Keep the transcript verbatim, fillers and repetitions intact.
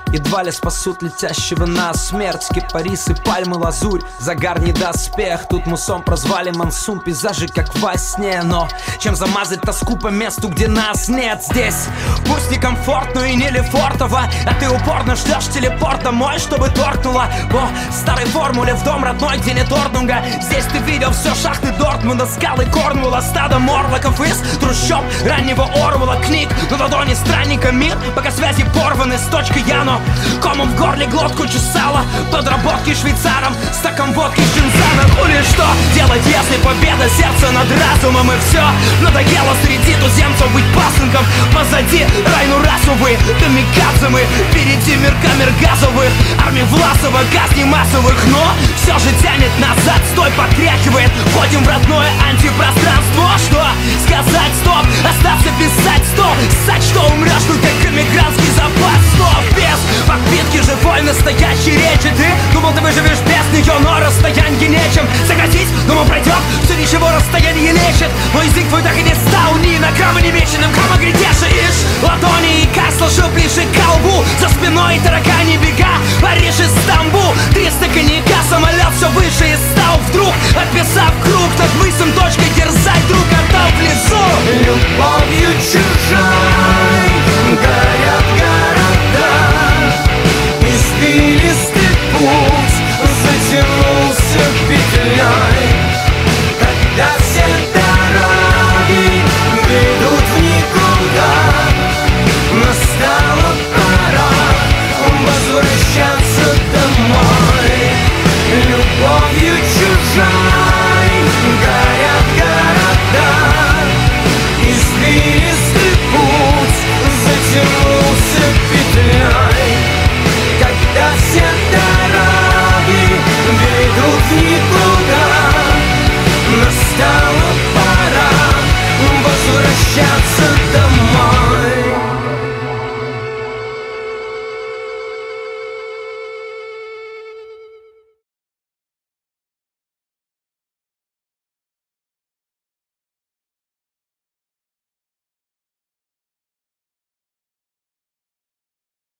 Едва ли спасут летящего на смерть кипарисы, пальмы, лазурь, загар не доспех. Тут мусом прозвали монсун, пейзажи как во сне. Но чем замазать тоску по месту, где нас нет? Здесь пусть не комфортно и не лефортово, а ты упорно ждешь телепорт домой, чтобы торкнуло по старой формуле в дом родной, где нет Орднунга. Здесь ты видел все шахты Дортмунда, скалы Корнвула, стадо морлоков из трущоб раннего Орвула. Книг на ладони странника мир, пока связи порваны с точкой Яно. Комом в горле глотку чесала, подработки швейцаром, стаком водки с джинсаном. Ну или что делать, если победа сердца над разумом? И все надоело среди туземцев быть пасынком. Позади Райну расовый, камикадзе мы, впереди мирка мир газовых, армии Власова, казни массовых. Но все же тянет назад, стой, потряхивает. Входим в родное антипространство. Что сказать, стоп, остаться писать, стоп. Ссать, что умрешь, тут как эмигрантский запас. Снов без подпитки живой настоящей речи. Ты думал, ты выживешь без нее, но расстояние нечем. Согласись, думал, пройдет, все ничего расстояние лечит. Но язык твой так и не стал ни на грамм не меченым. Кама грядеши ишь ладони, и кар сложил ближе к колбу. За спиной таракани бега, Париж и Стамбул. Триста коньяка, самолет все выше и стал вдруг, описав круг над мысом точкой, дерзать друг отдал в лесу. Любовью чуть